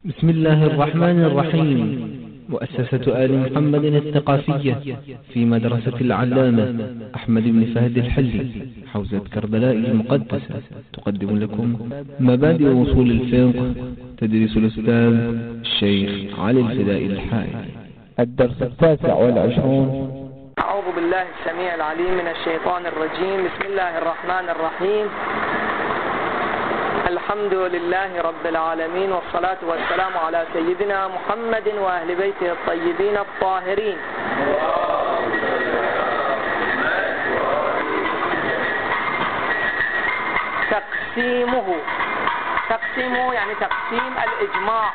بسم الله الرحمن الرحيم. مؤسسة آل محمد الثقافية في مدرسة العلامة أحمد بن فهد الحلي حوزة كربلاء المقدسة تقدم لكم مبادئ وصول الفقه تدريس الأستاذ الشيخ علي الفدائي الحائي. الدرس 29. أعوذ بالله السميع العليم من الشيطان الرجيم. بسم الله الرحمن الرحيم. الحمد لله رب العالمين، والصلاة والسلام على سيدنا محمد وأهل بيته الطيبين الطاهرين. تقسيمه يعني تقسيم الإجماع.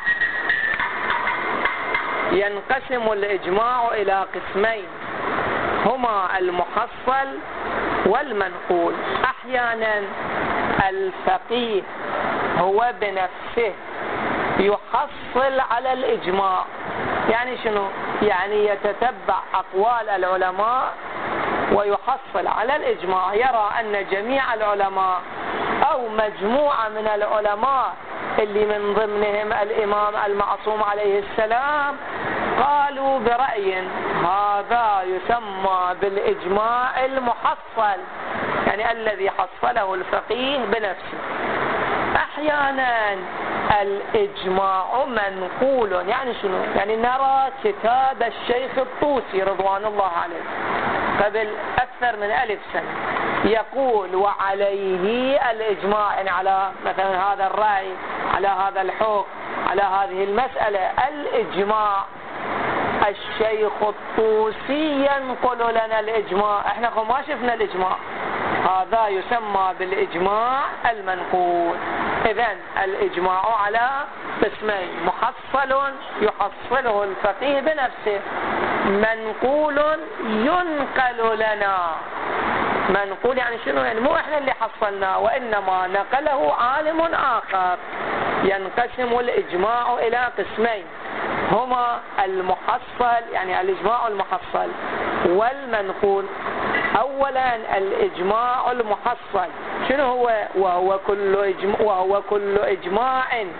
ينقسم الإجماع إلى قسمين، هما المحصل والمنقول. أحيانا الفقيه هو بنفسه يحصل على الإجماع. يعني شنو؟ يعني يتتبع أقوال العلماء ويحصل على الإجماع، يرى أن جميع العلماء أو مجموعة من العلماء اللي من ضمنهم الإمام المعصوم عليه السلام قالوا برأي، هذا يسمى بالإجماع المحصل، يعني الذي حصله الفقيه بنفسه. أحيانا الإجماع منقول. يعني شنو؟ يعني نرى كتاب الشيخ الطوسي رضوان الله عليه قبل أكثر من 1000 سنة يقول وعليه الإجماع، يعني على مثلا هذا الرأي، على هذا الحكم، على هذه المسألة الإجماع. الشيخ الطوسي ينقل لنا الإجماع، احنا ما شفنا الإجماع، هذا يسمى بالإجماع المنقول. إذن الإجماع على قسمين، محصل يحصله الفقيه بنفسه، منقول ينقل لنا. منقول يعني شنو؟ يعني مو احنا اللي حصلناه، وإنما نقله عالم آخر. ينقسم الإجماع إلى قسمين، هما المحصل يعني الإجماع المحصل والمنقول. أولا الإجماع المحصل شنو هو؟ وهو كل إجماع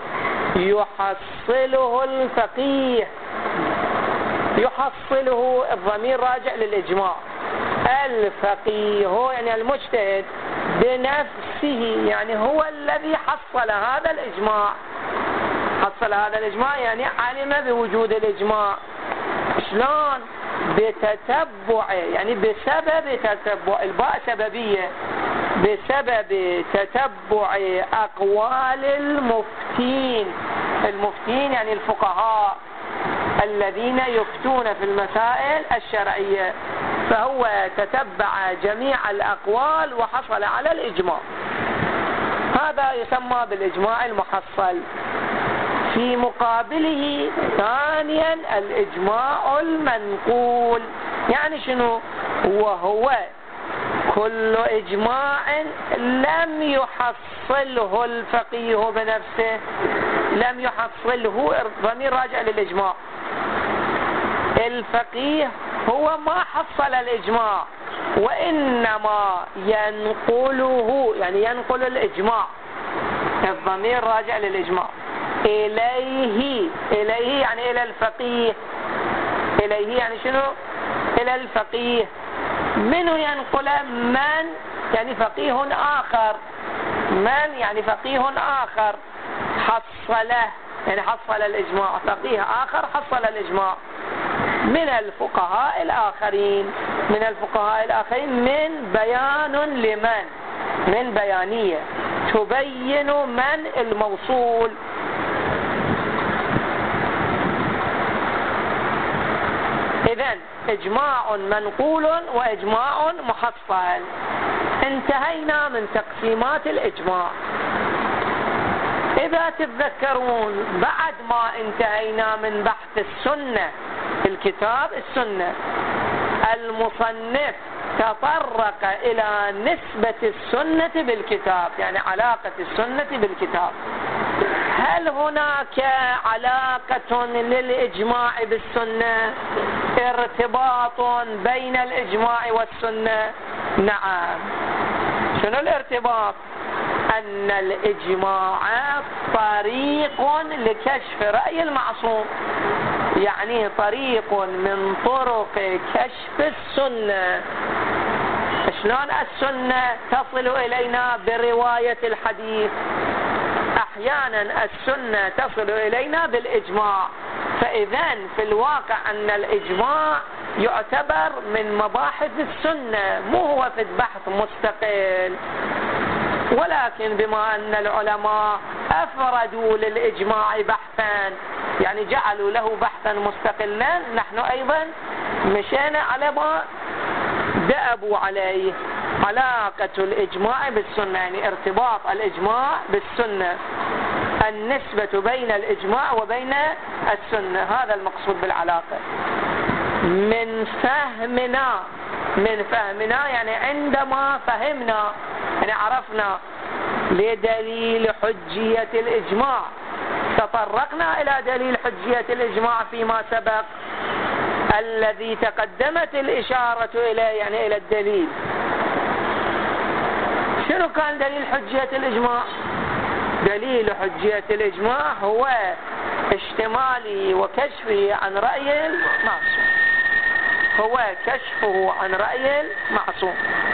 يحصله الفقيه. يحصله الضمير راجع للإجماع. الفقيه يعني المجتهد بنفسه، يعني هو الذي حصل هذا الإجماع. حصل هذا الإجماع يعني علم بوجود الإجماع. شلون؟ بتتبع، يعني بسبب تتبع، الباء سببية، بسبب تتبع أقوال المفتين. المفتين يعني الفقهاء الذين يفتون في المسائل الشرعية، فهو تتبع جميع الأقوال وحصل على الإجماع. هذا يسمى بالإجماع المحصل. في مقابله ثانيا الإجماع المنقول. يعني شنو؟ وهو كل إجماع لم يحصله الفقيه بنفسه. لم يحصله، ضمير راجع للإجماع. الفقيه هو ما حصل الإجماع، وإنما ينقله، يعني ينقل الإجماع، الضمير راجع للإجماع. إليه يعني إلى الفقيه. إليه يعني شنو؟ إلى الفقيه. منه ينقل؟ من يعني فقيه آخر. من يعني فقيه آخر حصله، يعني حصل الإجماع. فقيه آخر حصل الإجماع من الفقهاء الآخرين. من الفقهاء الآخرين من بيان لمن، من بيانية تبين من الموصول. إذن إجماع منقول وإجماع محصل. انتهينا من تقسيمات الإجماع. إذا تتذكرون بعد ما انتهينا من بحث السنة في الكتاب السنة، المصنف تطرق إلى نسبة السنة بالكتاب، يعني علاقة السنة بالكتاب. هل هناك علاقة للإجماع بالسنة؟ ارتباط بين الإجماع والسنة؟ نعم. شنو الارتباط؟ أن الإجماع طريق لكشف رأي المعصوم، يعني طريق من طرق كشف السنة. شلون السنة تصل إلينا برواية الحديث؟ أحيانا السنة تصل إلينا بالإجماع، فإذا في الواقع أن الإجماع يعتبر من مباحث السنة، مو هو في البحث مستقل. ولكن بما أن العلماء أفردوا للإجماع بحثا، يعني جعلوا له بحثا مستقلا، نحن أيضا مشينا على ما دأبوا عليه، علاقة الإجماع بالسنة، يعني ارتباط الإجماع بالسنة، النسبة بين الإجماع وبين السنة، هذا المقصود بالعلاقة. من فهمنا يعني عندما فهمنا، يعني عرفنا لدليل حجية الإجماع، تطرقنا إلى دليل حجية الإجماع فيما سبق الذي تقدمت الإشارة إليه، يعني إلى الدليل. شنو كان دليل حجية الإجماع؟ دليل حجية الإجماع هو اشتماله وكشفه عن رأي المعصوم، هو كشفه عن رأي المعصوم.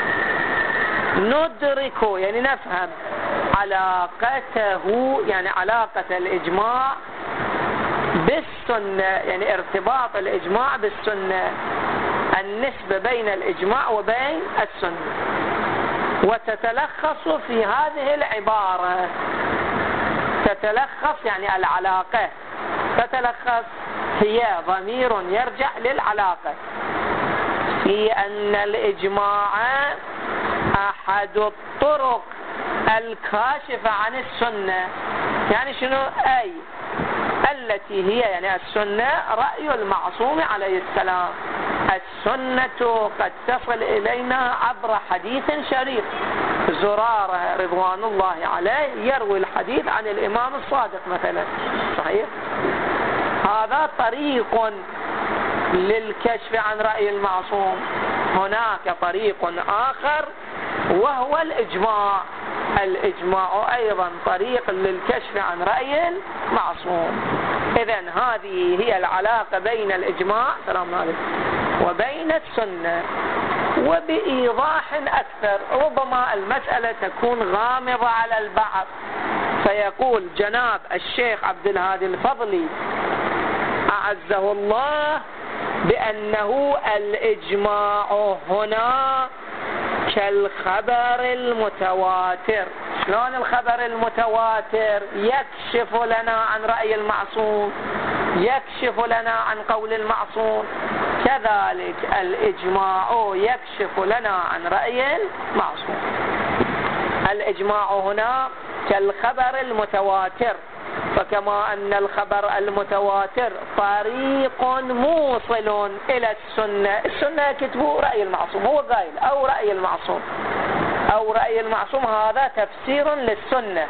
ندرك يعني نفهم علاقته، يعني علاقة الإجماع بالسنة، يعني ارتباط الإجماع بالسنة، النسبة بين الإجماع وبين السنة. وتتلخص في هذه العبارة، تتلخص يعني العلاقة، تتلخص هي ضمير يرجع للعلاقة، في أن الإجماع أحد الطرق الكاشفة عن السنة. يعني شنو؟ أي التي هي يعني السنة رأي المعصوم عليه السلام. السنة قد تصل إلينا عبر حديث شريف، زرارة رضوان الله عليه يروي الحديث عن الإمام الصادق مثلا، صحيح؟ هذا طريق للكشف عن رأي المعصوم. هناك طريق آخر وهو الإجماع. الإجماع أيضا طريق للكشف عن رأي المعصوم. إذن هذه هي العلاقة بين الإجماع وبين السنة. وبإيضاح أكثر، ربما المسألة تكون غامضة على البعض، فيقول جناب الشيخ عبد الهادي الفضلي أعزه الله بأنه الإجماع هنا كالخبر المتواتر. شلون الخبر المتواتر يكشف لنا عن رأي المعصوم، يكشف لنا عن قول المعصوم، كذلك الإجماع يكشف لنا عن رأي المعصوم. الإجماع هنا كالخبر المتواتر، فكما أن الخبر المتواتر طريق موصل إلى السنة. السنة كتبوا رأي المعصوم، هو قائل أو رأي المعصوم، أو رأي المعصوم هذا تفسير للسنة،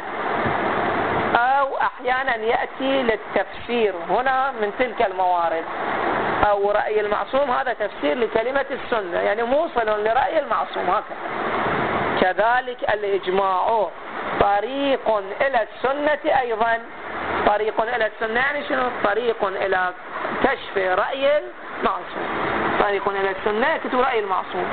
أو أحيانا يأتي للتفسير هنا من تلك الموارد. أو رأي المعصوم هذا تفسير لكلمة السنة، يعني موصل لرأي المعصوم هكذا. كذلك الإجماع طريق إلى السنة أيضا، طريق إلى السنة يعني شنو؟ طريق إلى كشف رأي المعصوم، طريق إلى السنة كتب رأي المعصوم،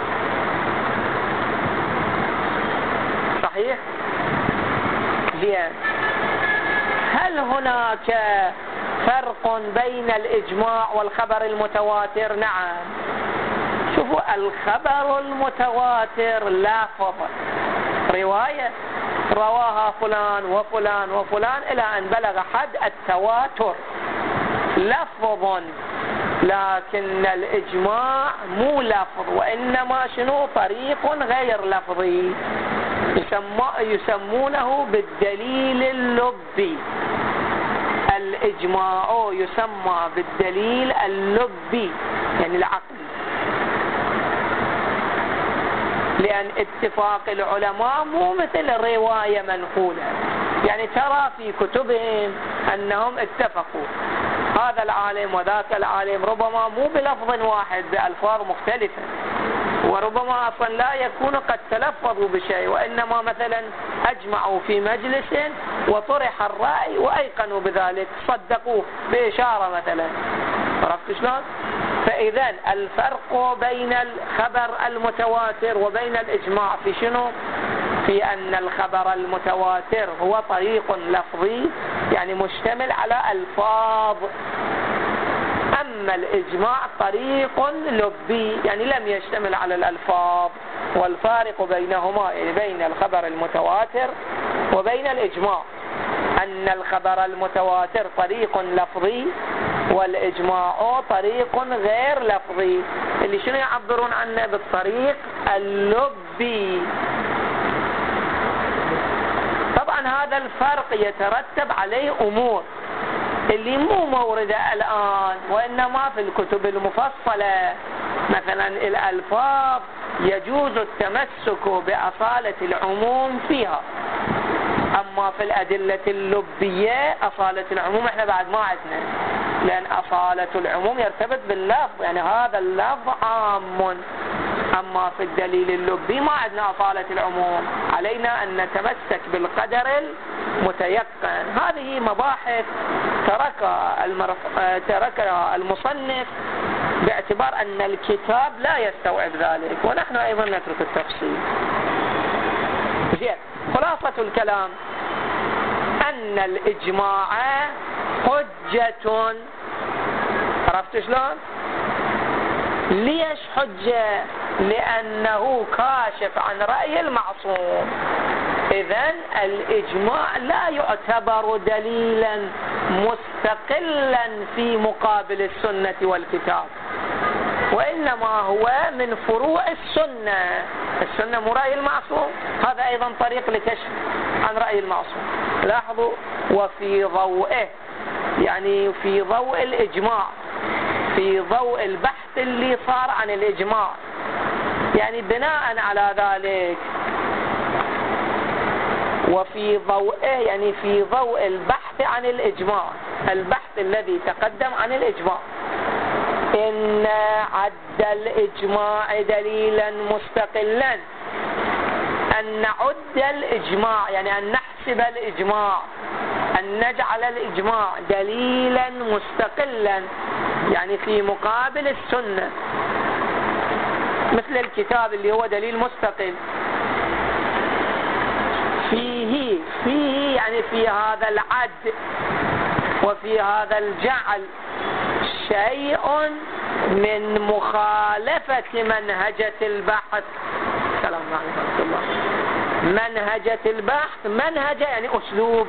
صحيح؟ زين. هل هناك فرق بين الإجماع والخبر المتواتر؟ نعم. شوفوا، الخبر المتواتر لفظ، رواية رواها فلان وفلان وفلان إلى أن بلغ حد التواتر، لفظ. لكن الإجماع مو لفظ، وإنما شنو؟ طريق غير لفظي، يسمونه بالدليل اللبي. الإجماع يسمى بالدليل اللبي، يعني العقلي، لأن اتفاق العلماء مو مثل رواية منقولة. يعني ترى في كتبهم أنهم اتفقوا، هذا العالم وذاك العالم، ربما مو بلفظ واحد، بألفاظ مختلفة، وربما أصلا لا يكون قد تلفظوا بشيء، وإنما مثلا أجمعوا في مجلس وطرح الرأي وأيقنوا بذلك، صدقوه بإشارة مثلا. عرفت شلون؟ فإذا الفرق بين الخبر المتواتر وبين الإجماع في شنو؟ في أن الخبر المتواتر هو طريق لفظي، يعني مشتمل على ألفاظ، أما الإجماع طريق لبي، يعني لم يشتمل على الألفاظ. والفارق بينهما، يعني بين الخبر المتواتر وبين الإجماع، أن الخبر المتواتر طريق لفظي والإجماع طريق غير لفظي، اللي شنو يعبرون عنه بالطريق اللبي. طبعا هذا الفرق يترتب عليه أمور اللي مو موردة الآن، وإنما في الكتب المفصلة. مثلا الألفاظ يجوز التمسك بأصالة العموم فيها، أما في الأدلة اللبية أصالة العموم إحنا بعد ما عندنا، لأن أصالة العموم يرتبط باللفظ، يعني هذا اللفظ عام. أما في الدليل اللبي ما عندنا أصالة العموم، علينا أن نتمسك بالقدر المتيقن. هذه مباحث تركها المصنف باعتبار أن الكتاب لا يستوعب ذلك، ونحن أيضا نترك التفصيل. زين، خلاصة الكلام أن الإجماع حجة. عرفت شلون؟ ليش حجة؟ لأنه كاشف عن رأي المعصوم. إذن الإجماع لا يعتبر دليلا مستقلا في مقابل السنة والكتاب، وإنما هو من فروع السنة. السنة مو رأي المعصوم، هذا أيضا طريق لكشف عن رأي المعصوم. لاحظوا، وفي ضوئه، يعني في ضوء الإجماع، في ضوء البحث اللي صار عن الإجماع، يعني بناء على ذلك، وفي ضوئه يعني في ضوء البحث عن الإجماع، البحث الذي تقدم عن الإجماع، إن عد الإجماع دليلا مستقلا. أن نعد الإجماع يعني أن نحسب الإجماع، أن نجعل الإجماع دليلا مستقلا، يعني في مقابل السنة، مثل الكتاب اللي هو دليل مستقل. فيه يعني في هذا العد وفي هذا الجعل شيء من مخالفة منهجة البحث. السلام عليكم ورحمة الله. منهجة البحث، منهجة يعني أسلوب.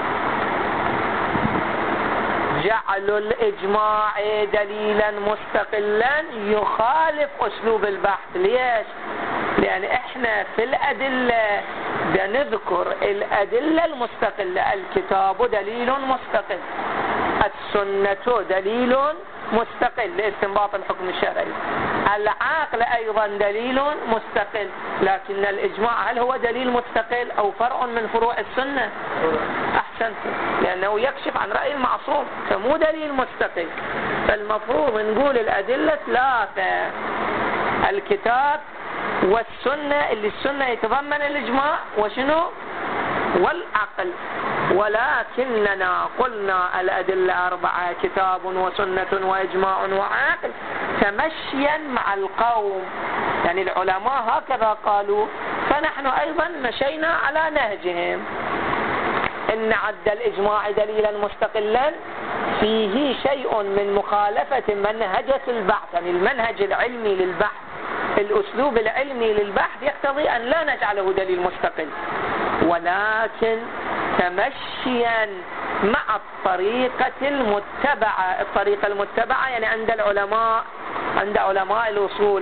جعل الإجماع دليلا مستقلا يخالف أسلوب البحث. ليش؟ لأن إحنا في الأدلة نذكر الأدلة المستقلة. الكتاب دليل مستقل، السنة دليل مستقل لاستنباط الحكم الشرعي، العقل أيضا دليل مستقل. لكن الإجماع هل هو دليل مستقل أو فرع من فروع السنة؟ أحسنت، لأنه يكشف عن رأي المعصوم، فمو دليل مستقل. فالمفروض نقول الأدلة ثلاثة: الكتاب والسنة، اللي السنة يتضمن الإجماع وشنو؟ والعقل. ولكننا قلنا الأدلة أربعة: كتاب وسنة وإجماع وعقل، تمشيا مع القوم، يعني العلماء هكذا قالوا، فنحن أيضا مشينا على نهجهم. إن عد الإجماع دليلا مستقلا فيه شيء من مخالفة منهجة البحث، يعني المنهج العلمي للبحث، الأسلوب العلمي للبحث يقتضي أن لا نجعله دليل مستقل، ولكن تمشيا مع الطريقة المتبعة. الطريقة المتبعة يعني عند العلماء، عند علماء الأصول.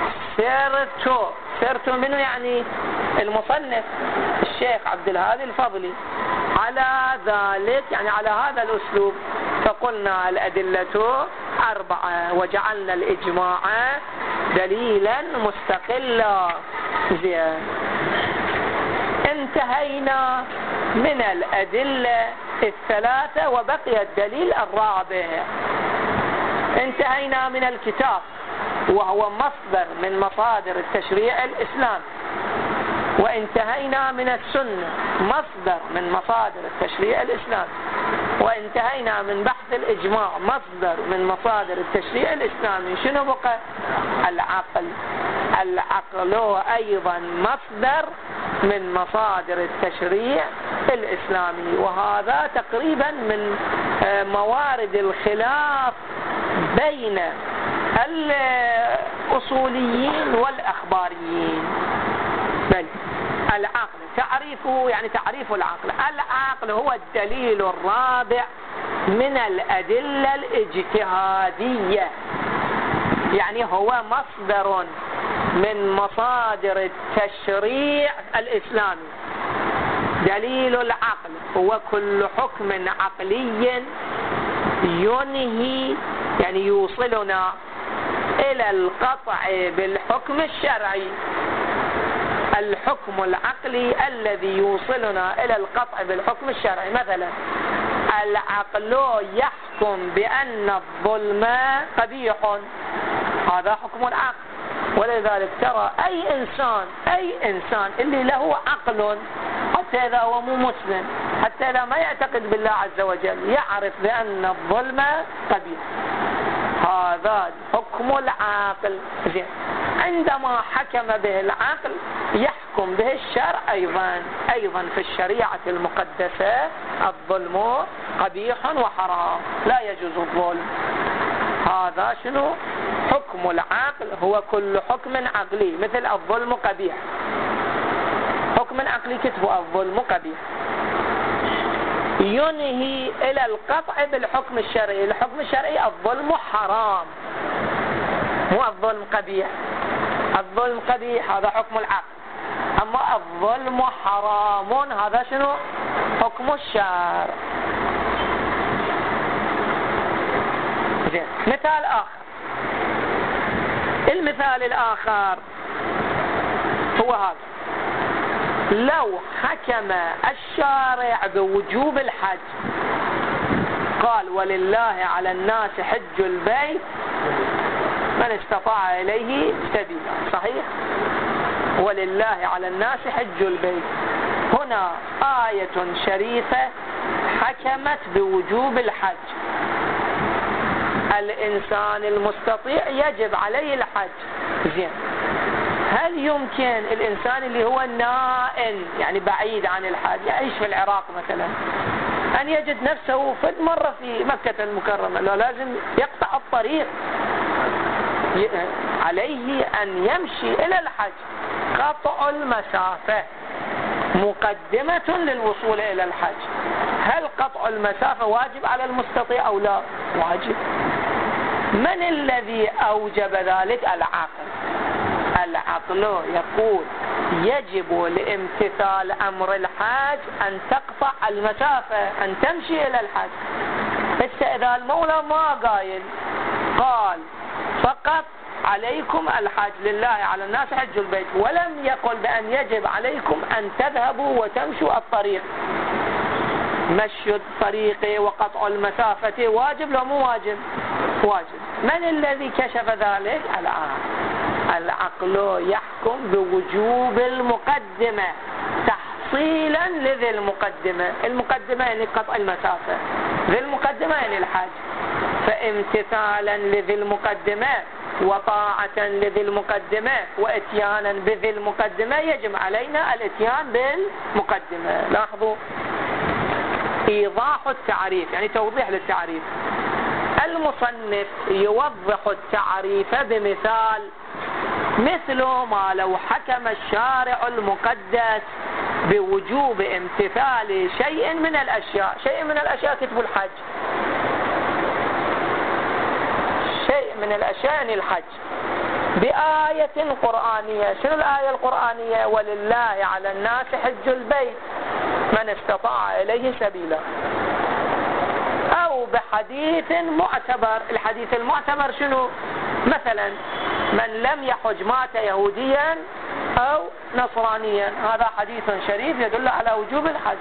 سرت منه يعني المصنف الشيخ عبد الهادي الفضلي على ذلك، يعني على هذا الأسلوب. فقلنا الأدلة أربعة وجعلنا الإجماع دليلا مستقلا. زين، انتهينا من الأدلة الثلاثة وبقي الدليل الرابع. انتهينا من الكتاب وهو مصدر من مصادر التشريع الإسلامي. وانتهينا من السنة مصدر من مصادر التشريع الإسلامي. وانتهينا من بحث الإجماع مصدر من مصادر التشريع الإسلامي. شنو بقى؟ العقل. العقل أيضا مصدر من مصادر التشريع الإسلامي. وهذا تقريبا من موارد الخلاف بين الأصوليين والأخباريين. بل العقل تعريفه، يعني تعريف العقل: العقل هو الدليل الرابع من الأدلة الاجتهادية، يعني هو مصدر من مصادر التشريع الإسلامي. دليل العقل هو كل حكم عقلي ينهي، يعني يوصلنا إلى القطع بالحكم الشرعي. الحكم العقلي الذي يوصلنا إلى القطع بالحكم الشرعي. مثلا العقل يحكم بأن الظلم قبيح، هذا حكم العقل. ولذلك ترى أي إنسان اللي له عقل، حتى إذا هو مو مسلم، حتى إذا ما يعتقد بالله عز وجل، يعرف بأن الظلم قبيح. هذا حكم العاقل. زين، عندما حكم به العقل يحكم به الشرع أيضا في الشريعة المقدسة: الظلم قبيح وحرام، لا يجوز الظلم. هذا شنو؟ حكم العقل هو كل حكم عقلي، مثل الظلم قبيح، حكم عقلي كتبه الظلم قبيح، ينهي إلى القطع بالحكم الشرعي. الحكم الشرعي: الظلم حرام، مو الظلم قبيح. الظلم قبيح هذا حكم العقل، أما الظلم حرام هذا شنو؟ حكم الشرع. مثال آخر. المثال الآخر هو هذا: لو حكم الشارع بوجوب الحج، قال: ولله على الناس حج البيت من استطاع إليه سبيلا. صحيح؟ ولله على الناس حج البيت. هنا آية شريفة حكمت بوجوب الحج. الإنسان المستطيع يجب عليه الحج. زين، هل يمكن الإنسان اللي هو نائم، يعني بعيد عن الحج، يعيش في العراق مثلا، أن يجد نفسه فد مرة في مكة المكرمة؟ لا، لازم يقطع الطريق، عليه أن يمشي إلى الحج. قطع المسافة مقدمة للوصول إلى الحج. هل قطع المسافة واجب على المستطيع أو لا؟ واجب. من الذي أوجب ذلك؟ العقل. العقل يقول: يجب لامتثال أمر الحاج أن تقطع المسافة، أن تمشي إلى الحج. إذا المولى ما قال فقط عليكم الحج، لله على الناس حج البيت، ولم يقل بأن يجب عليكم أن تذهبوا وتمشوا الطريق، مشي الطريق وقطع المسافة واجب لو مو واجب؟ واجب. من الذي كشف ذلك؟ العقل يحكم بوجوب المقدمة تحصيلا لذي المقدمة. المقدمة يعني قطع المسافة، ذي المقدمة يعني الحج. فامتثالا لذي المقدمة وطاعة لذي المقدمة واتيانا بذي المقدمة يجب علينا الاتيان بالمقدمة. لاحظوا إيضاح التعريف، يعني توضيح للتعريف. المصنف يوضح التعريف بمثال: مثل ما لو حكم الشارع المقدس بوجوب امتثال شيء من الأشياء. شيء من الأشياء كتب الحج، شيء من الأشياء يعني الحج، بآية قرآنية. شنو الآية القرآنية؟ ولله على الناس حج البيت من استطاع إليه سبيلا. أو بحديث معتبر. الحديث المعتبر شنو؟ مثلا: من لم يحج مات يهوديا أو نصرانيا. هذا حديث شريف يدل على وجوب الحج.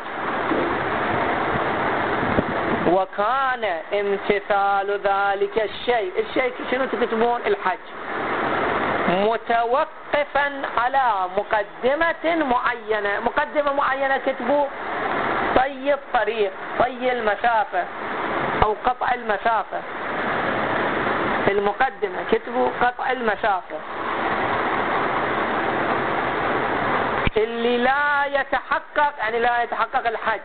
وكان امتثال ذلك الشيء شنو تكتبون؟ الحج. متوقفا على مقدمة معينة. مقدمة معينة كتبوا طي الطريق، طي المسافة أو قطع المسافة. في المقدمة كتبوا قطع المسافة. اللي لا يتحقق يعني لا يتحقق الحج.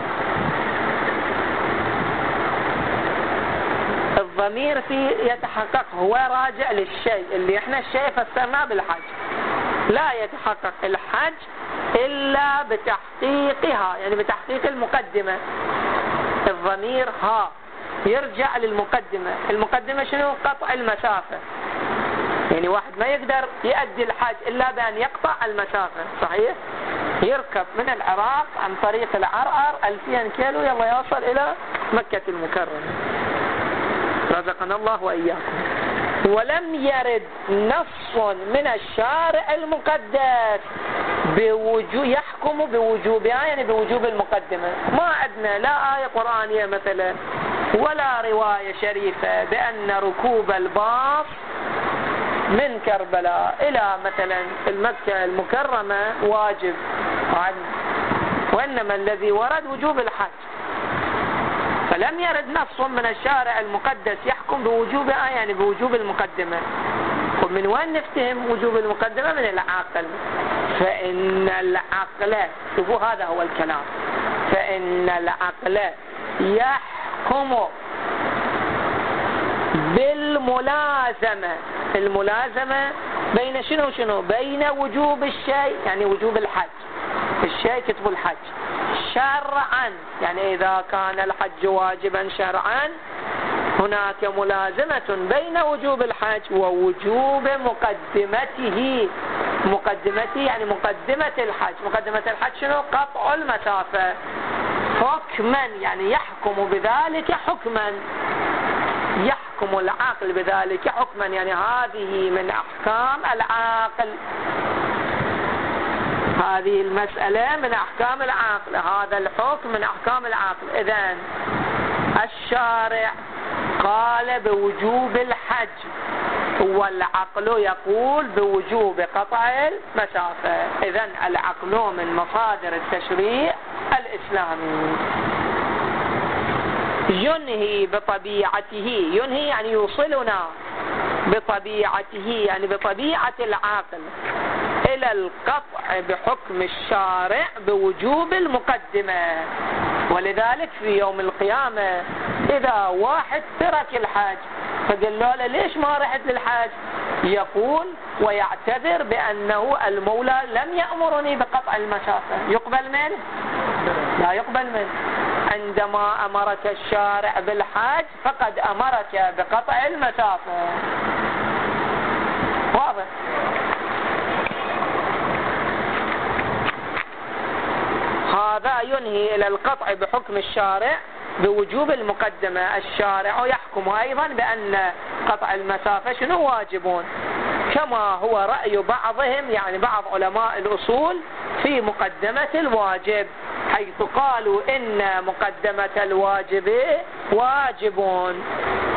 الضمير فيه يتحقق هو راجع للشيء اللي احنا الشيء فسرناه بالحج. لا يتحقق الحج إلا بتحقيقها، يعني بتحقيق المقدمة. الضمير ها يرجع للمقدمة. المقدمة شنو؟ قطع المسافة. يعني واحد ما يقدر يؤدي الحج إلا بأن يقطع المسافة، صحيح؟ يركب من العراق عن طريق العرعر 2000 كيلو يلا يوصل إلى مكة المكرمة. رزقنا الله وإياكم. ولم يرد نص من الشارع المقدس يحكم بوجوبها، يعني بوجوب المقدمة. ما عندنا لا آية قرآنية مثلا ولا رواية شريفة بأن ركوب الباص من كربلاء إلى مثلا المكة المكرمة واجب عنه، وإنما الذي ورد وجوب الحج. فلم يرد نص من الشارع المقدس يحكم بوجوبها، يعني بوجوب المقدمة. ومن وين نفتهم وجوب المقدمة؟ من العقل. فإن العقل، شوفوا هذا هو الكلام، فإن العقل يحكم بالملازمة. الملازمة بين شنو شنو؟ بين وجوب الشيء يعني وجوب الحج، الشيء كتب الحج شرعا، يعني إذا كان الحج واجبا شرعا هناك ملازمة بين وجوب الحج ووجوب مقدمته. مقدمته يعني مقدمة الحج. مقدمة الحج شنو؟ قطع المسافة. حكما يعني يحكم بذلك حكما، يحكم العقل بذلك حكما، يعني هذه من أحكام العقل. هذه المسألة من أحكام العقل، هذا الحكم من أحكام العقل. إذن الشارع قال بوجوب الحج والعقل يقول بوجوب قطع المسافة. إذن العقل من مصادر التشريع الإسلامي. ينهي بطبيعته، ينهي يعني يوصلنا بطبيعته يعني بطبيعة العاقل إلى القطع بحكم الشارع بوجوب المقدمة. ولذلك في يوم القيامة إذا واحد ترك الحج فقال له ليش ما رحت للحج؟ يقول ويعتذر بأنه المولى لم يأمرني بقطع المسافة. يقبل منه؟ لا يقبل منه. عندما أمرك الشارع بالحج فقد أمرك بقطع المسافة. واضح؟ هذا ينهي إلى القطع بحكم الشارع بوجوب المقدمة. الشارع يحكم أيضا بأن قطع المسافة شنو؟ واجبون، كما هو رأي بعضهم يعني بعض علماء الأصول في مقدمة الواجب، حيث قالوا إن مقدمة الواجب واجبون.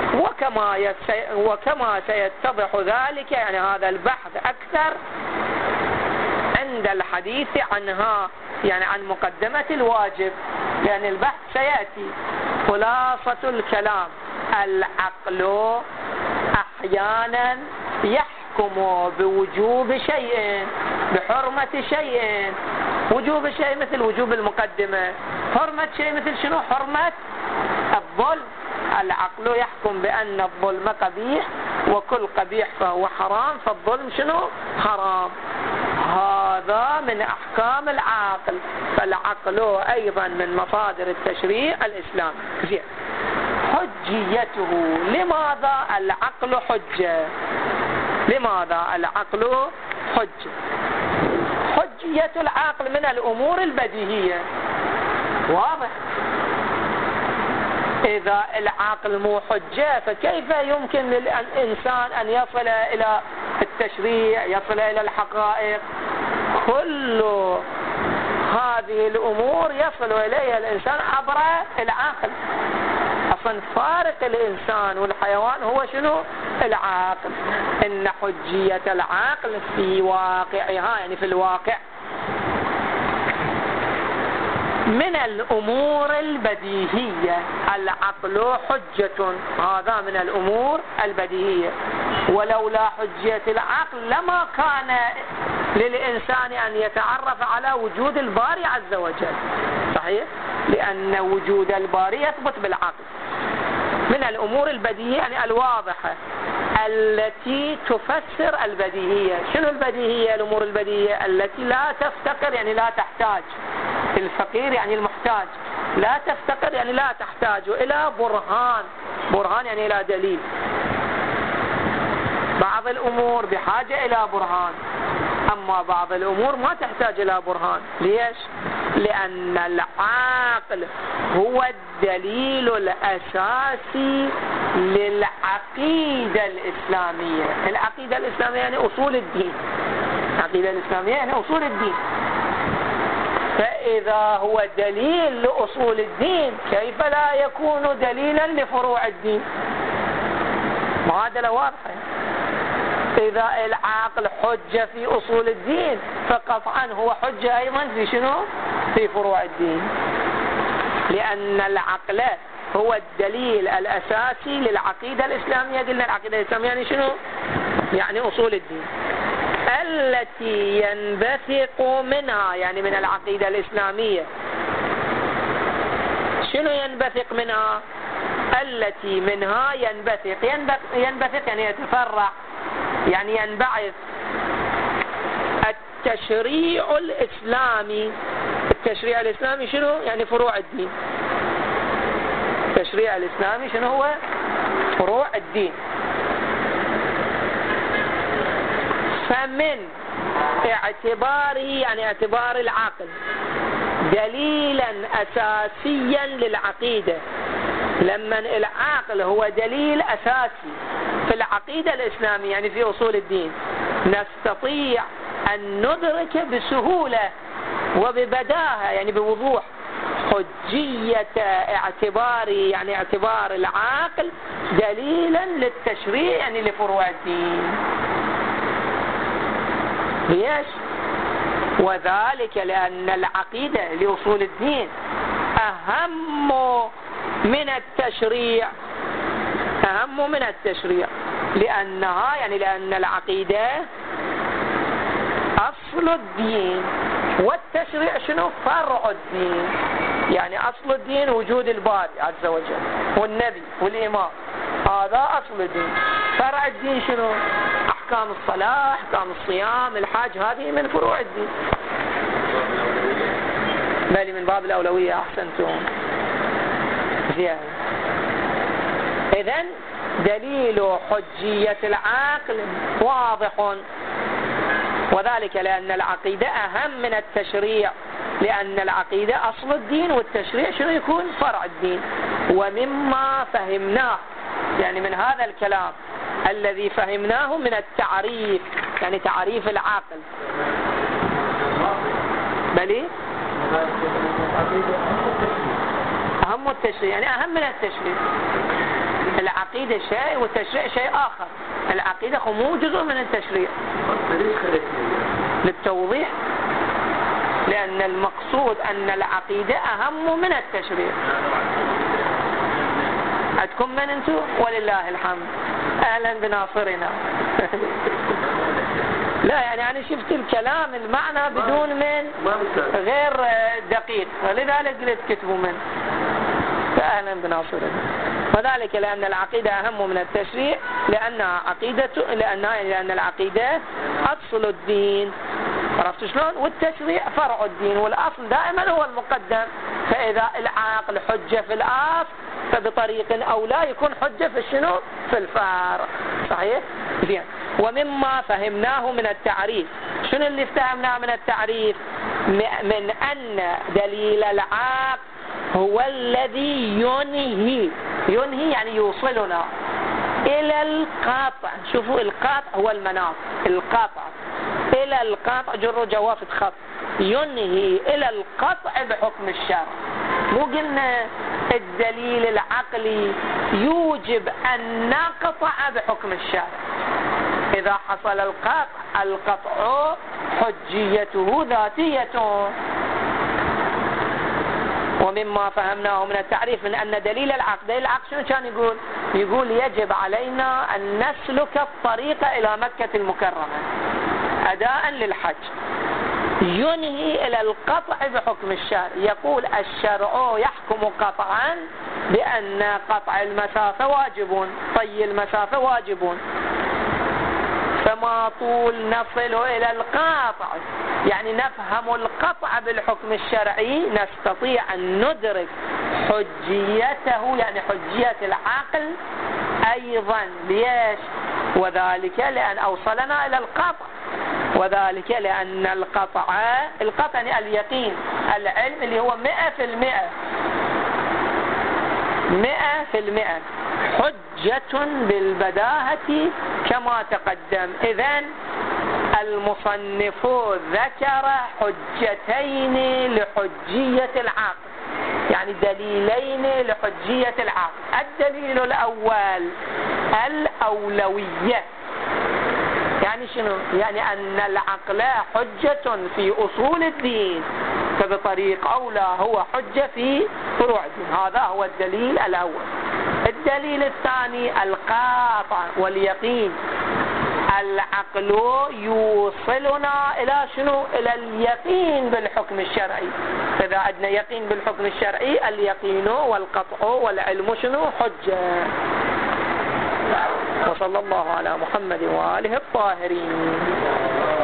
وكما سيتضح ذلك يعني هذا البحث أكثر عند الحديث عنها، يعني عن مقدمة الواجب، لأن البحث سيأتي. خلاصة الكلام العقل أحيانا يحكم بوجوب شيء بحرمة شيء. وجوب الشيء مثل وجوب المقدمة، حرمة شيء مثل شنو؟ حرمة الظلم. العقل يحكم بأن الظلم قبيح وكل قبيح فهو حرام، فالظلم شنو؟ حرام. هذا من أحكام العقل. فالعقل أيضا من مصادر التشريع الإسلامي. زين. حجيته، لماذا العقل حجة؟ لماذا العقل حجة؟ حجية العقل من الأمور البديهية. واضح؟ إذا العقل مو حجة فكيف يمكن للإنسان أن يصل إلى التشريع، يصل إلى الحقائق؟ كل هذه الأمور يصل إليها الإنسان عبر العقل. أصل أصلا فارق الإنسان والحيوان هو شنو؟ العقل. إن حجية العقل في واقعها، يعني في الواقع، من الأمور البديهية. العقل حجة، هذا من الأمور البديهية، ولولا حجية العقل لما كان للإنسان أن يتعرف على وجود الباري عز وجل. صحيح؟ لأن وجود الباري يثبت بالعقل. من الأمور البديهية يعني الواضحة التي تفسر البديهية. شنو البديهية؟ الأمور البديهية التي لا تفتقر، يعني لا تحتاج. الفقير يعني المحتاج، لا تفتقر يعني لا تحتاج إلى برهان. برهان يعني إلى دليل. بعض الأمور بحاجة إلى برهان، أما بعض الأمور ما تحتاج إلى برهان. ليش؟ لأن العقل هو الدليل الأساسي للعقيدة الإسلامية. العقيدة الإسلامية يعني أصول الدين. العقيدة الإسلامية يعني أصول الدين. فإذا هو دليل لأصول الدين، كيف لا يكون دليلا لفروع الدين؟ معادلة واضحة. إذا العقل حجة في أصول الدين، فقطعا هو حجة أيضا في شنو؟ في فروع الدين. لأن العقل هو الدليل الأساسي للعقيدة الإسلامية. قلنا العقيدة الإسلامية يعني شنو؟ يعني أصول الدين التي ينبثق منها، يعني من العقيدة الإسلامية. شنو ينبثق منها؟ التي منها ينبثق يعني يتفرع، يعني ينبعث التشريع الإسلامي. التشريع الإسلامي شنو؟ يعني فروع الدين. التشريع الإسلامي شنو هو؟ فروع الدين. فمن اعتباره، يعني اعتبار العقل، دليلا أساسيا للعقيدة. لما العقل هو دليل أساسي في العقيدة الإسلامية يعني في أصول الدين، نستطيع أن ندرك بسهولة وببداهة يعني بوضوح حجية اعتبار، يعني اعتبار العقل دليلا للتشريع يعني لفروع الدين. ليش؟ وذلك لأن العقيدة لأصول الدين أهم من التشريع. أهم من التشريع لأنها، يعني لأن العقيدة أصل الدين، والتشريع شنو؟ فرع الدين. يعني أصل الدين وجود الباري عز وجل والنبي والإمام، هذا أصل الدين. فرع الدين شنو؟ أحكام الصلاة، أحكام الصيام، الحج، هذه من فروع الدين. بل من باب الأولوية. أحسنتم. زين. إذن دليل حجية العقل واضح، وذلك لأن العقيدة أهم من التشريع، لأن العقيدة أصل الدين والتشريع شنو يكون؟ فرع الدين. ومما فهمناه، يعني من هذا الكلام الذي فهمناه من التعريف، يعني تعريف العقل. بلي أهم التشريع، يعني أهم من التشريع. العقيدة شيء والتشريع شيء آخر. العقيدة مو جزء من التشريع. للتوضيح، لأن المقصود أن العقيدة أهم من التشريع. عندكم من أنتم؟ ولله الحمد. أهلا بناصرنا. لا يعني أنا شفت الكلام المعنى بدون من غير دقيق، ولذلك قلت كتبوا من. فأهلا بناصرنا. وذلك لأن العقيدة أهم من التشريع، لأن العقيدة أصل الدين. عرفت شلون؟ والتشريع فرع الدين، والأصل دائما هو المقدم. فإذا العقل حجة في الأصل، فبطريق أو لا يكون حجة في شنو؟ في الفرع. صحيح؟ زين. ومما فهمناه من التعريف، شنو اللي فهمناه من التعريف؟ من أن دليل العقل هو الذي ينهي يعني يوصلنا إلى القاطع. شوفوا القاطع هو المناط، القاطع إلى القاطع، جر جوافة خط، ينهي إلى القطع بحكم الشرع. مو قلنا الدليل العقلي يوجب أن نقطع بحكم الشارع. إذا حصل القطع حجيته ذاتية. ومما فهمناه من التعريف من أن دليل العقل شنو كان يقول يجب علينا أن نسلك الطريق إلى مكة المكرمة أداء للحج، ينهي إلى القطع بحكم الشرع. يقول الشرع يحكم قطعا بأن قطع المسافة واجب، طي المسافة واجب، فما طول نصل إلى القطع يعني نفهم القطع بالحكم الشرعي نستطيع أن ندرك حجيته، يعني حجية العقل أيضا. ليش؟ وذلك لأن أوصلنا إلى القطع، وذلك لأن القطع يعني اليقين، العلم اللي هو 100% حجة بالبداهة كما تقدم. إذن المصنف ذكر حجتين لحجية العقل، يعني دليلين لحجية العقل. الدليل الأول الأولوية، يعني شنو؟ يعني أن العقل حجة في أصول الدين، فبطريق أولى هو حجة في فروع الدين. هذا هو الدليل الأول. الدليل الثاني القاطع واليقين. العقل يوصلنا إلى شنو؟ إلى اليقين بالحكم الشرعي. فإذا عندنا يقين بالحكم الشرعي اليقين والقطع والعلم شنو؟ حجة. وصلى الله على محمد وآله الطاهرين.